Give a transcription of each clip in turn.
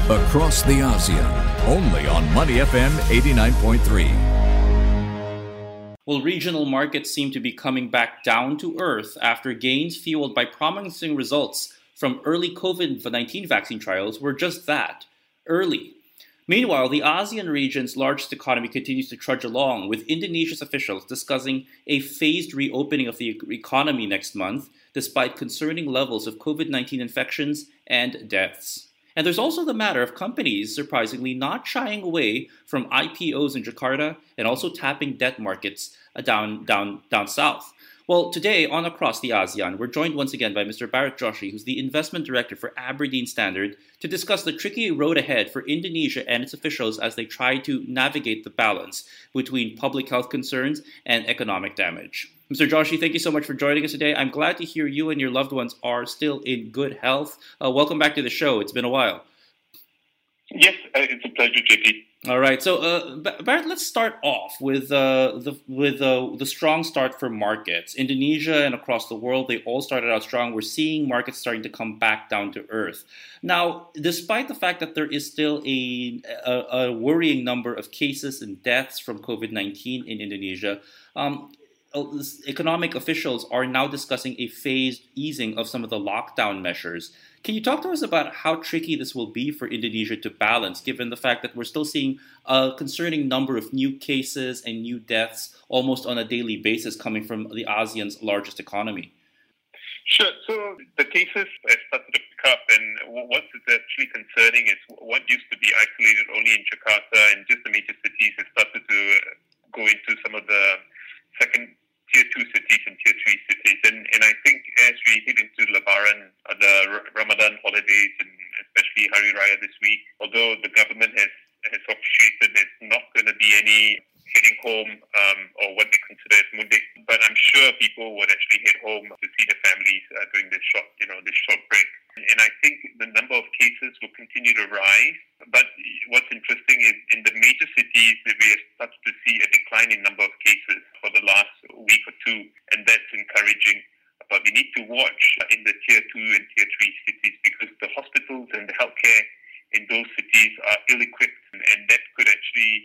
Across the ASEAN, only on Money FM 89.3. Well, regional markets seem to be coming back down to earth after gains fueled by promising results from early COVID-19 vaccine trials were just that, early. Meanwhile, the ASEAN region's largest economy continues to trudge along, with Indonesia's officials discussing a phased reopening of the economy next month, despite concerning levels of COVID-19 infections and deaths. And there's also the matter of companies, surprisingly, not shying away from IPOs in Jakarta and also tapping debt markets down south. Well, today on Across the ASEAN, we're joined once again by Mr. Bharat Joshi, who's the investment director for Aberdeen Standard, to discuss the tricky road ahead for Indonesia and its officials as they try to navigate the balance between public health concerns and economic damage. Mr. Joshi, thank you so much for joining us today. I'm glad to hear you and your loved ones are still in good health. Welcome back to the show. It's been a while. Yes, it's a pleasure, JP. All right, so Bharat, let's start off with the strong start for markets. Indonesia and across the world, they all started out strong. We're seeing markets starting to come back down to earth. Now, despite the fact that there is still a worrying number of cases and deaths from COVID-19 in Indonesia, economic officials are now discussing a phased easing of some of the lockdown measures. Can you talk to us about how tricky this will be for Indonesia to balance, given the fact that we're still seeing a concerning number of new cases and new deaths almost on a daily basis coming from the ASEAN's largest economy? Sure. So the cases have started to pick up, and what's actually concerning is what used to be isolated only in Jakarta and just the major cities has started to go into some of the second Tier 2 cities and Tier 3 cities. And I think as we head into Lebaran, the Ramadan holidays, and especially Hari Raya this week, although the government has officiated there's not going to be any heading home or what they consider as mudik, but I'm sure people would actually head home to see their families during this short break. And I think the number of cases will continue to rise. But what's interesting is in the major cities, we have started to see a decline in number of cases for the last week or two, and that's encouraging. But we need to watch in the Tier 2 and Tier 3 cities because the hospitals and the healthcare in those cities are ill-equipped, and that could actually,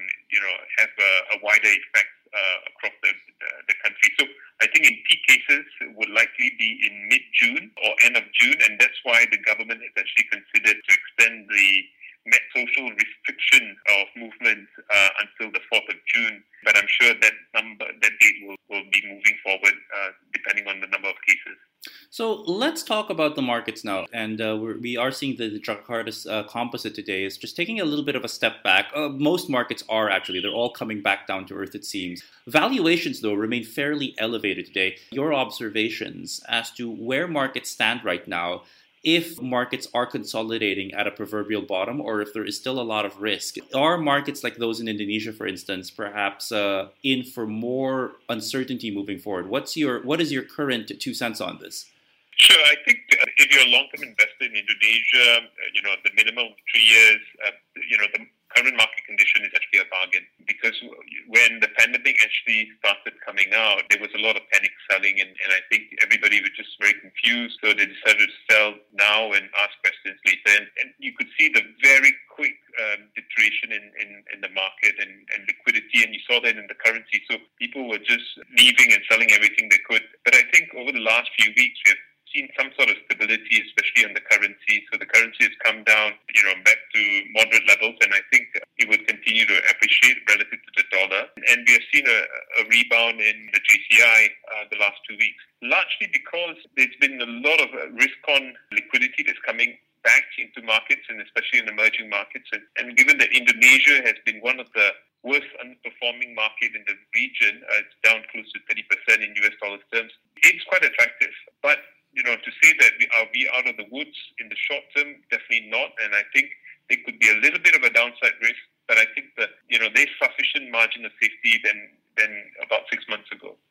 have a wider effect across the country. So I think in peak cases would likely be in mid-June or end of June, and that's why the government has actually considered to extend the social restriction of movement until the 4th of June. But I'm sure that date will be moving forward depending on the number of cases. So let's talk about the markets now. And we are seeing the Jakarta's composite today is just taking a little bit of a step back. Most markets are actually. They're all coming back down to earth, it seems. Valuations, though, remain fairly elevated today. Your observations as to where markets stand right now, if markets are consolidating at a proverbial bottom or if there is still a lot of risk. Are markets like those in Indonesia, for instance, perhaps in for more uncertainty moving forward? What is your current 2 cents on this? Sure. I think if you're a long-term investor in Indonesia, the minimum 3 years, the current market condition is actually a bargain because when the pandemic actually started coming out, there was a lot of panic selling and I think everybody was just very confused. So they decided to sell now and ask questions later. And you could see the very quick deterioration in the market and liquidity, and you saw that in the currency. So people were just leaving and selling everything they could. But I think over the last few weeks, we have seen some sort of stability, especially on the currency. So the currency has come down, back to moderate levels, and I think it will continue to appreciate relative to the dollar. And we have seen a rebound in the JCI the last 2 weeks, largely because there's been a lot of risk-on liquidity that's coming back into markets, and especially in emerging markets. And given that Indonesia has been one of the worst underperforming market in the region, it's down close to 30% in US dollar terms, it's quite attractive. But to say that we out of the woods in the short term, definitely not. And I think there could be a little bit of a downside risk, but I think that there's sufficient margin of safety than about 6 months ago.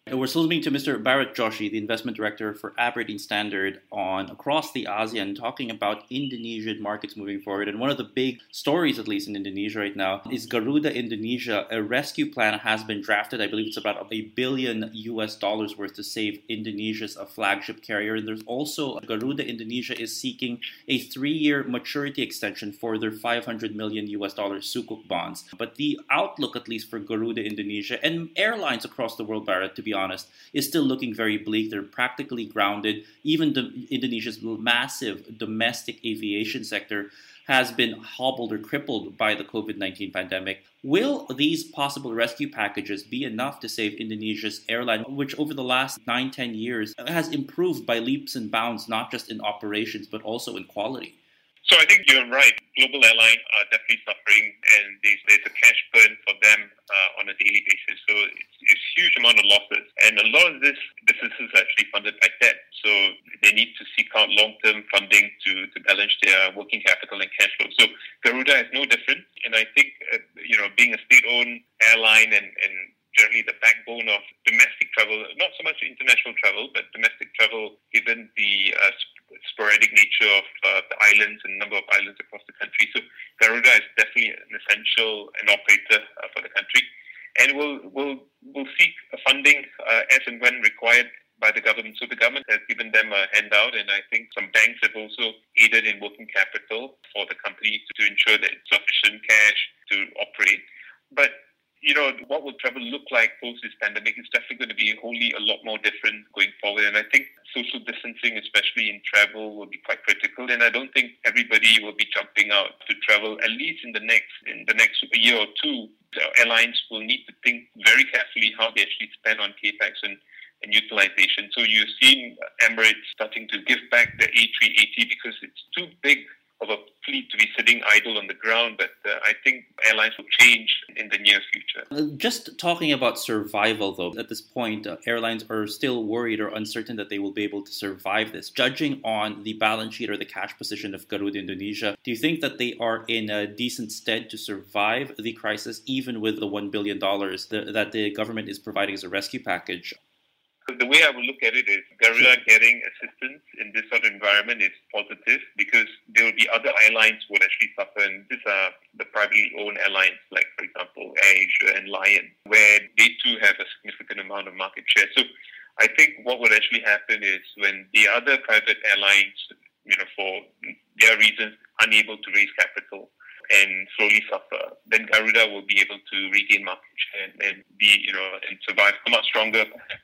We're still speaking to Mr. Bharat Joshi, the investment director for Aberdeen Standard on Across the ASEAN, talking about Indonesian markets moving forward. And one of the big stories, at least in Indonesia right now, is Garuda Indonesia. A rescue plan has been drafted. I believe it's about $1 billion worth to save Indonesia's flagship carrier. And there's also Garuda Indonesia is seeking a 3-year maturity extension for their $500 million Sukuk bonds. But the outlook, at least for Garuda Indonesia and airlines across the world, Bharat, to be honest, is still looking very bleak. They're practically grounded. Even Indonesia's massive domestic aviation sector has been hobbled or crippled by the COVID-19 pandemic. Will these possible rescue packages be enough to save Indonesia's airline, which over the last 9-10 years has improved by leaps and bounds, not just in operations, but also in quality? So I think you're right. Global airlines are definitely suffering, and there's a cash burn for them on a daily basis. So it's huge amount of losses. And a lot of this business is actually funded by debt. So they need to seek out long-term funding to balance their working capital and cash flow. So Garuda is no different. And I think, being a state-owned airline and generally the backbone of domestic travel, not so much international travel, but domestic travel, given the sporadic nature of the islands and number of islands across the country. So Garuda is definitely an essential and operator for the country, and will seek funding as and when required by the government. So the government has given them a handout, and I think some banks have also aided in working capital for the company to ensure that it's sufficient cash to operate. But what will travel look like post this pandemic is definitely going to be wholly a lot more different going forward. And I think social distancing, especially in travel, will be quite critical. And I don't think everybody will be jumping out to travel, at least in the next year or two. The airlines will need to think very carefully how they actually spend on capex and utilization. So you've seen Emirates starting to give back the A380 because it's too big of a fleet to be sitting idle on the ground, but I think airlines will change in the near future. Just talking about survival, though, at this point, airlines are still worried or uncertain that they will be able to survive this. Judging on the balance sheet or the cash position of Garuda Indonesia, do you think that they are in a decent stead to survive the crisis, even with the $1 billion that the government is providing as a rescue package? The way I would look at it is Garuda getting assistance in this sort of environment is positive because there will be other airlines who will actually suffer, and these are the privately owned airlines like, for example, AirAsia and Lion, where they too have a significant amount of market share. So I think what would actually happen is when the other private airlines, for their reasons, unable to raise capital and slowly suffer, then Garuda will be able to regain market share and be, and survive much stronger perhaps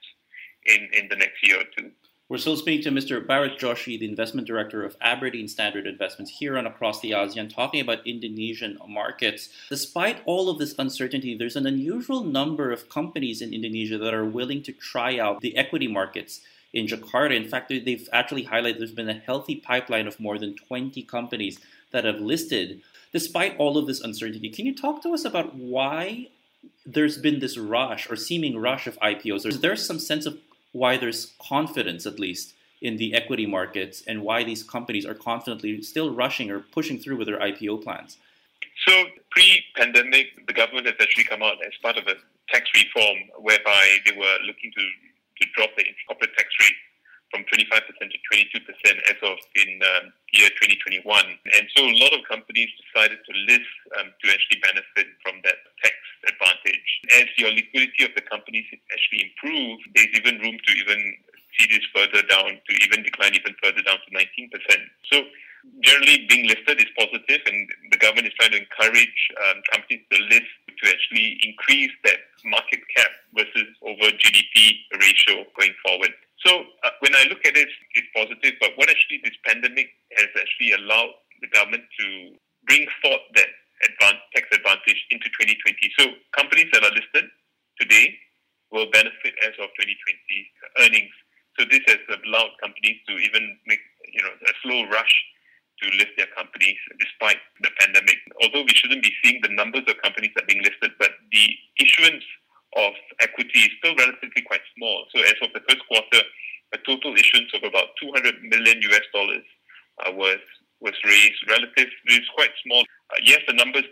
in the next year or two. We're still speaking to Mr. Bharat Joshi, the investment director of Aberdeen Standard Investments here on Across the ASEAN, talking about Indonesian markets. Despite all of this uncertainty, there's an unusual number of companies in Indonesia that are willing to try out the equity markets in Jakarta. In fact, they've actually highlighted there's been a healthy pipeline of more than 20 companies that have listed. Despite all of this uncertainty, can you talk to us about why there's been this rush or seeming rush of IPOs? Is there some sense of why there's confidence, at least, in the equity markets and why these companies are confidently still rushing or pushing through with their IPO plans? So pre-pandemic, the government has actually come out as part of a tax reform whereby they were looking to drop the corporate tax rate from 25% to 22% as of in year 2021. And so a lot of companies decided to list to actually benefit from that tax advantage. As your liquidity of the companies actually improves, there's even room to even see this further down, to even decline even further down to 19%. So generally being listed is positive, and the government is trying to encourage companies to list to actually increase that market cap versus over GDP ratio going forward. So when I look at it, it's positive, but what actually this pandemic has actually allowed the government to bring forth that tax advantage into 2020. So companies that are listed today will benefit as of 2020 earnings. So this has allowed companies to even make a slow rush to list their companies despite the pandemic. Although we shouldn't be seeing the numbers of companies that are being listed, but the issuance of equity is still relatively quite small. So as of the first quarter, a total issuance of about $200 million was raised. Relative, it's quite small. Yes, the numbers look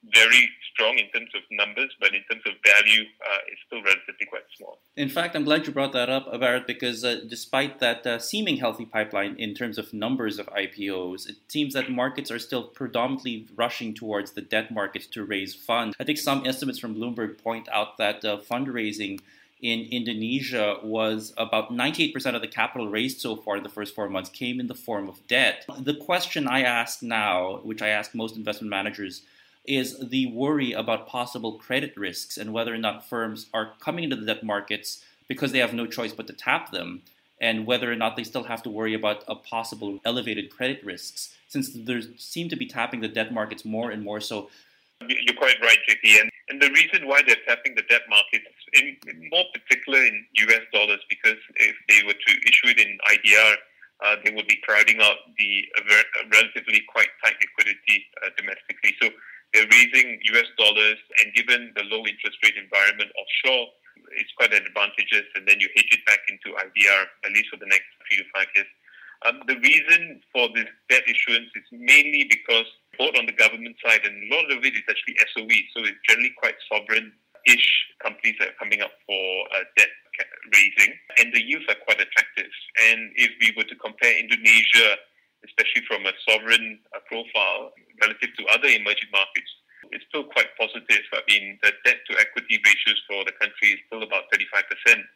very strong in terms of numbers, but in terms of value, it's still relatively quite small. In fact, I'm glad you brought that up, Bharat, because despite that seeming healthy pipeline in terms of numbers of IPOs, it seems that markets are still predominantly rushing towards the debt markets to raise funds. I think some estimates from Bloomberg point out that fundraising in Indonesia was about 98% of the capital raised so far in the first 4 months came in the form of debt. The question I ask now, which I ask most investment managers, is the worry about possible credit risks and whether or not firms are coming into the debt markets because they have no choice but to tap them, and whether or not they still have to worry about a possible elevated credit risks, since they seem to be tapping the debt markets more and more so. You're quite right, JP. And the reason why they're tapping the debt markets, in more particular in US dollars, because if they were to issue it in IDR, they would be crowding out the relatively quite tight liquidity domestically. So they're raising US dollars, and given the low interest rate environment offshore, it's quite advantageous, and then you hedge it back into IDR, at least for the next 3 to 5 years. The reason for this debt issuance is mainly because both on the government side, and a lot of it is actually SOE, so it's generally quite sovereign-ish companies that are coming up for debt raising, and the yields are quite attractive. And if we were to compare Indonesia, especially from a sovereign profile, relative to other emerging markets, it's still quite positive. I mean, the debt-to-equity ratios for the country is still about 35%.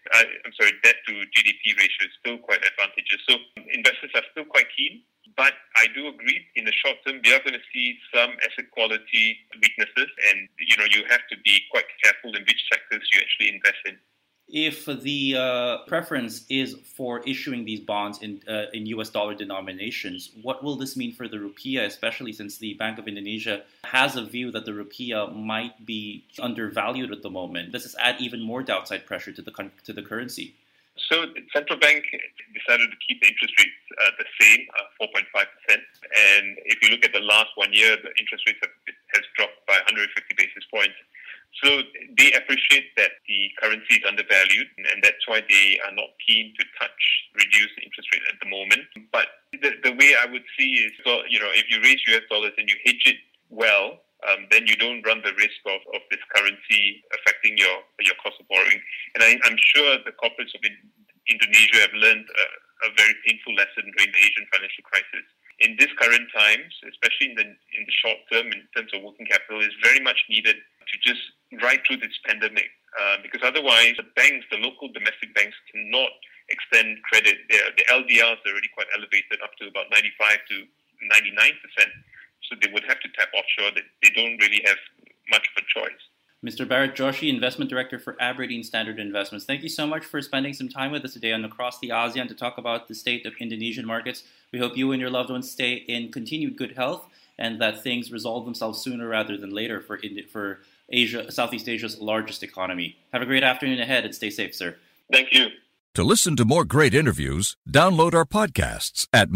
Debt to GDP ratio is still quite advantageous. So investors are still quite keen. But I do agree, in the short term, we are going to see some asset quality weaknesses, and you have to be quite careful in which sectors you actually invest in. If the preference is for issuing these bonds in US dollar denominations, what will this mean for the rupiah, especially since the Bank of Indonesia has a view that the rupiah might be undervalued at the moment? Does this add even more downside pressure to the currency? So the central bank decided to keep the interest rates the same, 4.5%. And if you look at the last 1 year, the interest rates has dropped by 150 basis points. So they appreciate that the currency is undervalued, and that's why they are not keen to reduce the interest rate at the moment. But the way I would see is, if you raise US dollars and you hedge it well, then you don't run the risk of this currency affecting your cost of borrowing. And I'm sure the corporates of Indonesia have learned a very painful lesson during the Asian financial crisis. In these current times, especially in the short term, in terms of working capital, is very much needed to just ride through this pandemic. Because otherwise, the local domestic banks cannot extend credit. The LDRs are already quite elevated, up to about 95 to 99%. So they would have to tap offshore. They don't really have much of a choice. Mr. Bharat Joshi, Investment Director for Aberdeen Standard Investments. Thank you so much for spending some time with us today on Across the ASEAN to talk about the state of Indonesian markets. We hope you and your loved ones stay in continued good health and that things resolve themselves sooner rather than later for Asia, Southeast Asia's largest economy. Have a great afternoon ahead and stay safe, sir. Thank you. To listen to more great interviews, download our podcasts at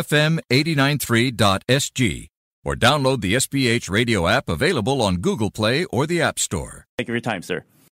moneyfm893.sg. or download the SPH radio app available on Google Play or the App Store. Thank you for your time, sir.